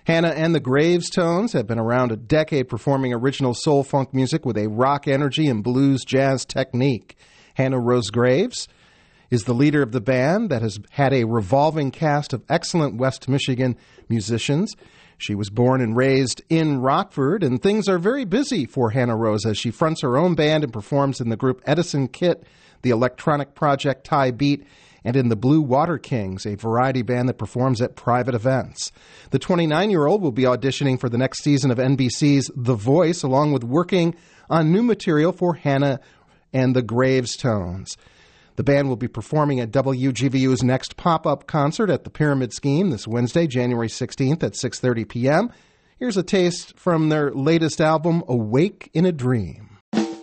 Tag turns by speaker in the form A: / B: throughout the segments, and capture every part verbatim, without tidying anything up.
A: Hannah and the Gravetones have been around a decade performing original soul funk music with a rock energy and blues jazz technique. Hannah Rose Graves is the leader of the band that has had a revolving cast of excellent West Michigan musicians. She was born and raised in Rockford, and things are very busy for Hannah Rose as she fronts her own band and performs in the group Edison Kit, the electronic project Thai Beat, and in the Blue Water Kings, a variety band that performs at private events. The twenty-nine-year-old will be auditioning for the next season of N B C's The Voice, along with working on new material for Hannah and the Gravetones. The band will be performing at W G V U's next pop-up concert at the Pyramid Scheme this Wednesday, January sixteenth at six thirty p.m. Here's a taste from their latest album, Awake in a Dream.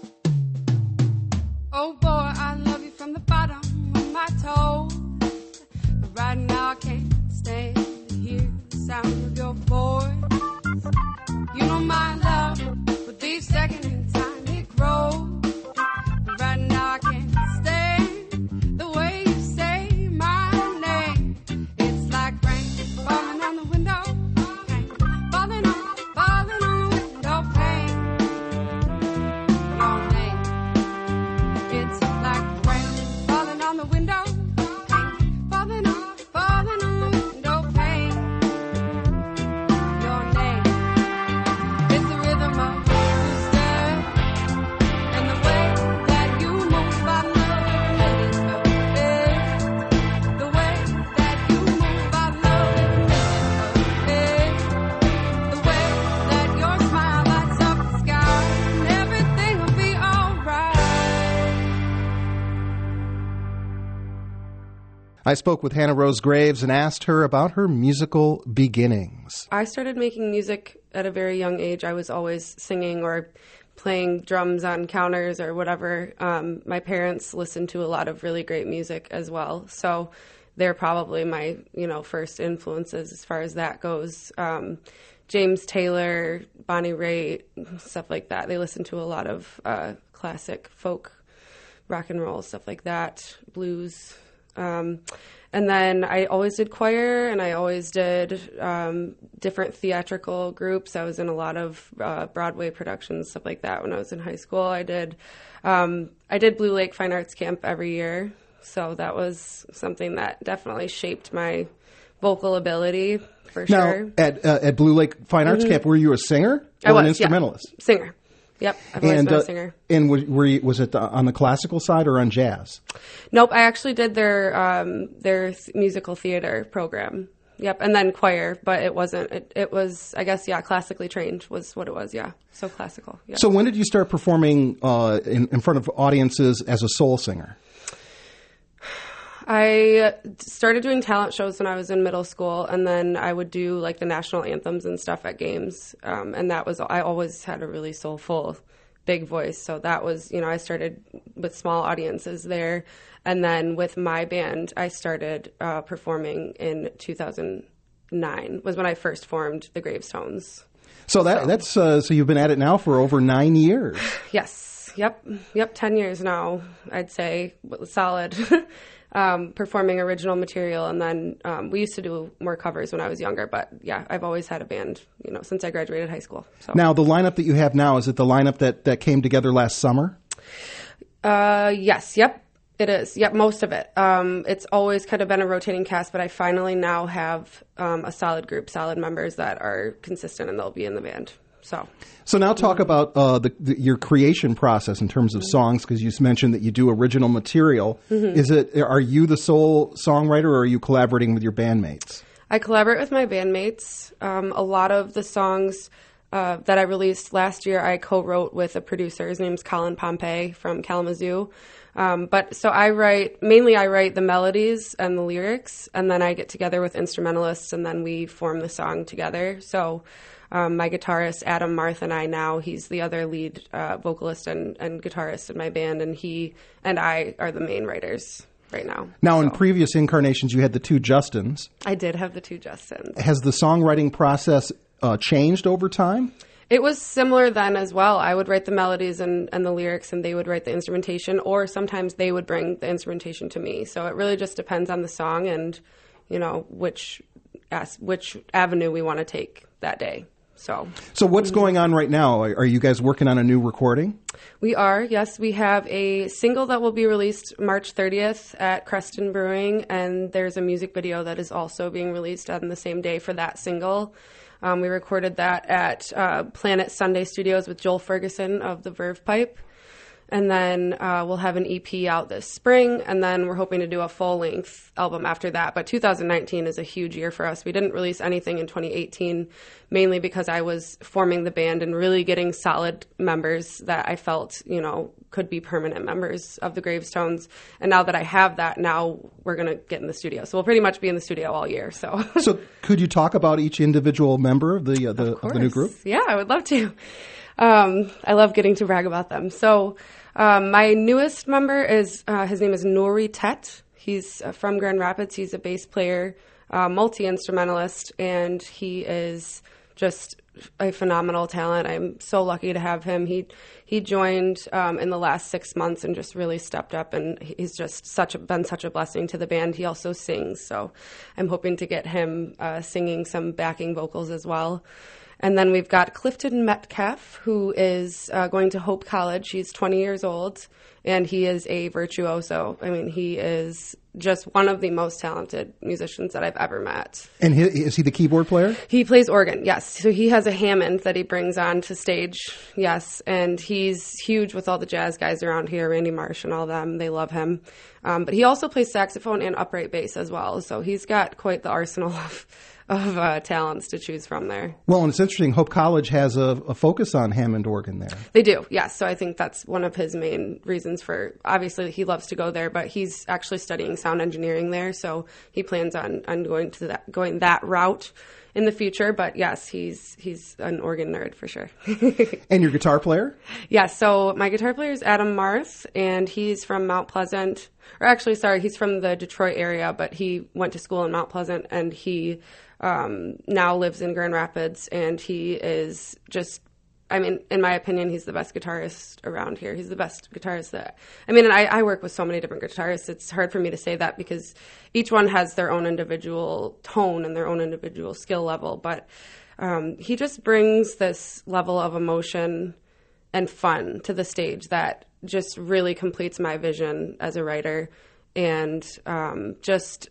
B: Oh boy, I love you from the bottom of my toes. But right now I can't stand to hear the sound of your voice. You know my love, with each second in time it grows. But right now I can't stand the way you say my name. It's like rain falling on the window, rain falling on, falling on the window pane. Your name. It's like rain falling on the window, rain falling on, falling on the window pane. Your name. It's the rhythm of your step and the way that you move. I love it, perfect. The way that you move, I love it, perfect. The way that your smile lights up the sky, and everything will be alright.
A: I spoke with Hannah Rose Graves and asked her about her musical beginnings.
C: I started making music at a very young age. I was always singing or playing drums on counters or whatever. Um, my parents listened to a lot of really great music as well. So they're probably my, you know, first influences as far as that goes. Um, James Taylor, Bonnie Raitt, stuff like that. They listened to a lot of uh, classic folk, rock and roll, stuff like that, blues. Um, and then I always did choir, and I always did um, different theatrical groups. I was in a lot of uh, Broadway productions, stuff like that. When I was in high school, I did um, I did Blue Lake Fine Arts Camp every year, so that was something that definitely shaped my vocal ability for
A: Now,
C: sure.
A: at uh, at Blue Lake Fine Arts Camp, were you a singer
C: I
A: or
C: was,
A: an
C: yeah.
A: instrumentalist?
C: Singer. Yep, I've always
A: And
C: been
A: uh,
C: a singer.
A: and were, were you, was it the, on the classical side or on jazz?
C: Nope, I actually did their um, their th- musical theater program. Yep, and then choir, but it wasn't. It, it was, I guess, yeah, classically trained was what it was. Yeah, so classical. Yeah.
A: So when did you start performing uh, in, in front of audiences as a soul singer?
C: I started doing talent shows when I was in middle school, and then I would do like the national anthems and stuff at games. Um, and that was, I always had a really soulful, big voice. So that was, you know, I started with small audiences there. And then with my band, I started uh, performing in two thousand nine was when I first formed the Gravetones.
A: So that
C: So-
A: that's uh, so you've been at it now for over nine years.
C: Yes. Yep. Yep. ten years now, I'd say. Solid. um, performing original material. And then um, we used to do more covers when I was younger. But yeah, I've always had a band, you know, since I graduated high school. So
A: Now, the lineup that you have now, is it the lineup that, that came together last summer?
C: Uh, yes. Yep. It is. Yep. Most of it. Um, it's always kind of been a rotating cast, but I finally now have um, a solid group, solid members that are consistent, and they'll be in the band. So,
A: So now talk about uh, the, the, your creation process in terms of songs, because you mentioned that you do original material.
C: Mm-hmm.
A: Is it? Are you the sole songwriter, or are you collaborating with your bandmates?
C: I collaborate with my bandmates. Um, a lot of the songs uh, that I released last year, I co-wrote with a producer. His name's Colin Pompey from Kalamazoo. Um, but so I write, mainly I write the melodies and the lyrics, and then I get together with instrumentalists, and then we form the song together. So um, my guitarist, Adam Marth, and I now, he's the other lead uh, vocalist and, and guitarist in my band, and he and I are the main writers right now.
A: Now, in
C: So
A: previous incarnations, you had the two Justins.
C: I did have the two Justins.
A: Has the songwriting process uh, changed over time?
C: It was similar then as well. I would write the melodies and, and the lyrics, and they would write the instrumentation, or sometimes they would bring the instrumentation to me. So it really just depends on the song and, you know, which as, which avenue we want to take that day. So,
A: so what's going on right now? Are are you guys working on a new recording?
C: We are, yes. We have a single that will be released March thirtieth at Creston Brewing, and there's a music video that is also being released on the same day for that single. Um, we recorded that at uh, Planet Sunday Studios with Joel Ferguson of the Verve Pipe. And then uh, we'll have an E P out this spring, and then we're hoping to do a full-length album after that. But two thousand nineteen is a huge year for us. We didn't release anything in twenty eighteen, mainly because I was forming the band and really getting solid members that I felt, you know, could be permanent members of the Gravetones. And now that I have that, now we're going to get in the studio. So we'll pretty much be in the studio all year. So,
A: so could you talk about each individual member of the uh, the,
C: of
A: of the new group?
C: Yeah, I would love to. Um, I love getting to brag about them. So um, my newest member is, uh, his name is Nori Tet. He's uh, from Grand Rapids. He's a bass player, uh, multi-instrumentalist, and he is just a phenomenal talent. I'm so lucky to have him. He he joined um, in the last six months and just really stepped up, and he's just such a, been such a blessing to the band. He also sings, so I'm hoping to get him uh, singing some backing vocals as well. And then we've got Clifton Metcalf, who is uh, going to Hope College. He's twenty years old, and he is a virtuoso. I mean, he is just one of the most talented musicians that I've ever met.
A: And he, is he the keyboard player?
C: He plays organ, yes. So he has a Hammond that he brings on to stage, yes. And he's huge with all the jazz guys around here, Randy Marsh and all them. They love him. Um, but he also plays saxophone and upright bass as well. So he's got quite the arsenal of of uh, talents to choose from there.
A: Well, and it's interesting, Hope College has a, a focus on Hammond organ there.
C: They do, yes. So I think that's one of his main reasons for, obviously he loves to go there, but he's actually studying sound engineering there, so he plans on, on going to that going that route in the future. But yes, he's he's an organ nerd for sure.
A: And your guitar player?
C: Yeah, so my guitar player is Adam Marth, and he's from Mount Pleasant. Or actually, sorry, he's from the Detroit area, but he went to school in Mount Pleasant, and he um, now lives in Grand Rapids, and he is just, I mean, in my opinion, he's the best guitarist around here. He's the best guitarist that, I mean, and I, I work with so many different guitarists. It's hard for me to say that because each one has their own individual tone and their own individual skill level, but um, he just brings this level of emotion and fun to the stage that just really completes my vision as a writer. And um, just,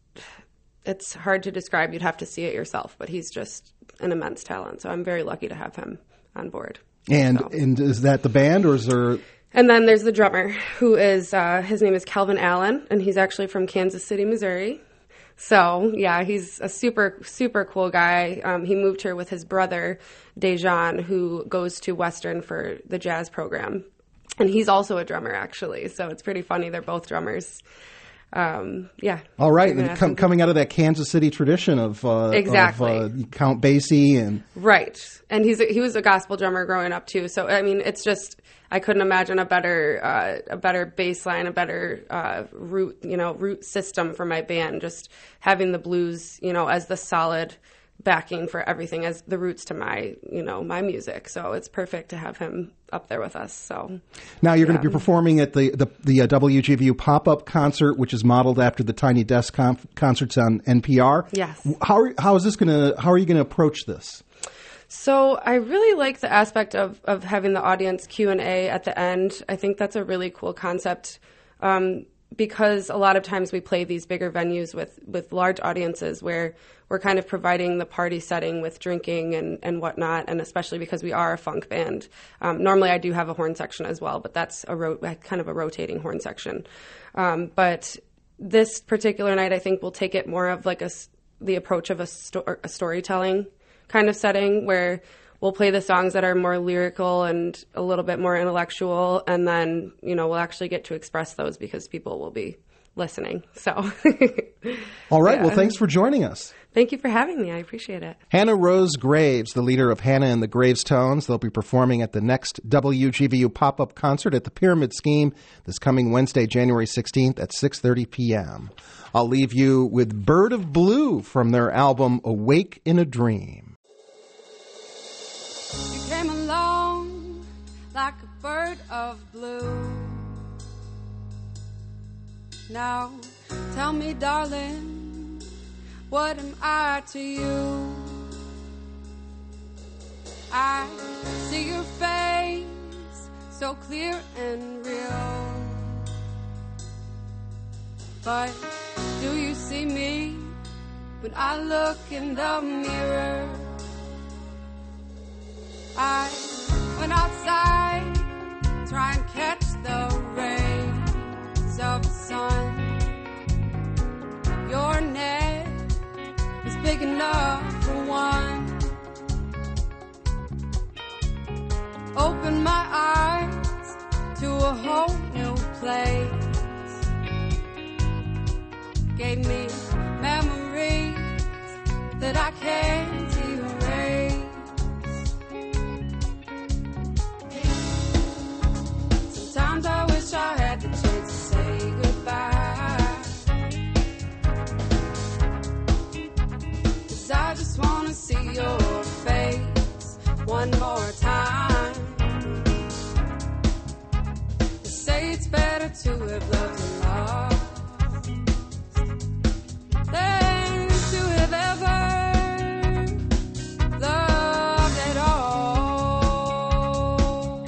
C: it's hard to describe. You'd have to see it yourself, but he's just an immense talent. So I'm very lucky to have him on board.
A: And
C: so.
A: and is that the band, or is there...
C: And then there's the drummer, who is, uh, his name is Calvin Allen, and he's actually from Kansas City, Missouri. So, yeah, he's a super, super cool guy. Um, he moved here with his brother, Dejan, who goes to Western for the jazz program. And he's also a drummer, actually. So it's pretty funny. They're both drummers. Um, yeah.
A: All right. And com- coming out of that Kansas City tradition of, uh,
C: exactly.
A: of uh, Count Basie. and
C: Right. And he's a, he was a gospel drummer growing up, too. So, I mean, it's just, I couldn't imagine a better uh, a better bass line, a better uh, root, you know, root system for my band. Just having the blues, you know, as the solid backing for everything, as the roots to my, you know, my music. So it's perfect to have him up there with us. So
A: now you're
C: yeah.
A: going to be performing at the the, the uh, W G V U pop-up concert, which is modeled after the Tiny Desk conf- concerts on N P R.
C: Yes.
A: How are, how is this going to how are you going to approach this?
C: So I really like the aspect of, of having the audience Q and A at the end. I think that's a really cool concept um, because a lot of times we play these bigger venues with, with large audiences where we're kind of providing the party setting with drinking and, and whatnot, and especially because we are a funk band. Um, normally I do have a horn section as well, but that's a ro- kind of a rotating horn section. Um, but this particular night I think we'll take it more of like a, the approach of a, sto- a storytelling kind of setting where we'll play the songs that are more lyrical and a little bit more intellectual, and then, you know, we'll actually get to express those because people will be listening. So,
A: all right.
C: Yeah.
A: Well, thanks for joining us.
C: Thank you for having me. I appreciate it.
A: Hannah Rose Graves, the leader of Hannah and the Gravetones. They'll be performing at the next W G V U pop-up concert at the Pyramid Scheme this coming Wednesday, January sixteenth at six thirty p.m. I'll leave you with Bird of Blue from their album Awake in a Dream.
B: You came along like a bird of blue. Now, tell me, darling, what am I to you? I see your face so clear and real. But do you see me when I look in the mirror? I went outside, try and catch the rays of the sun. Your net is big enough for one. Open my eyes to a whole new place. Gave me memories that I can't erase. Sometimes I wish I had the chance to say goodbye, 'cause I just wanna see your face one more time. They say it's better to have loved and lost than to have ever loved at all.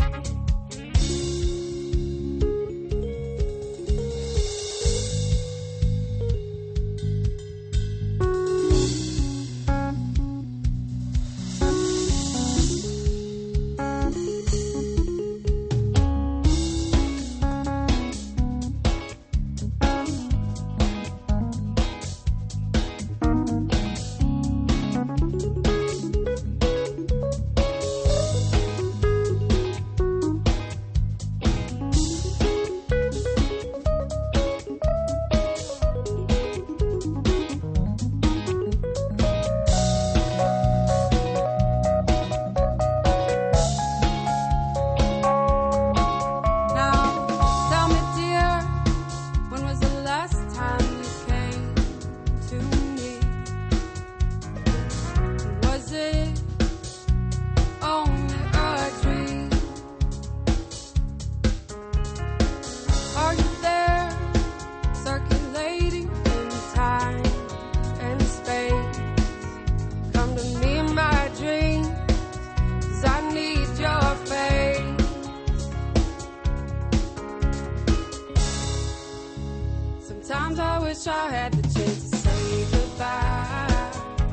B: Sometimes I wish I had the chance to say goodbye,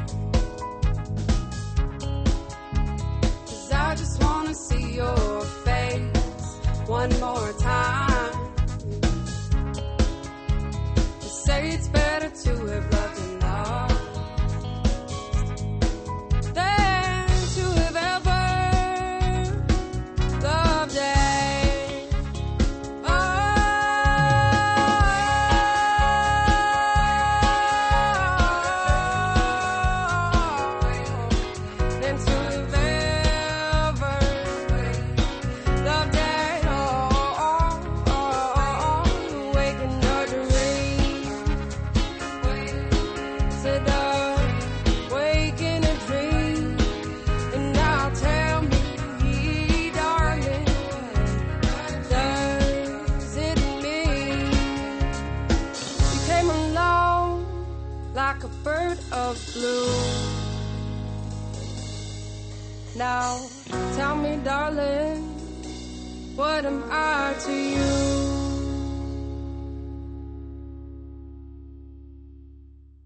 B: 'cause I just wanna see your face one more time. They say it's better to have loved and lost than to have ever loved at like a bird of blue. Now, tell me, darling, what am I to you?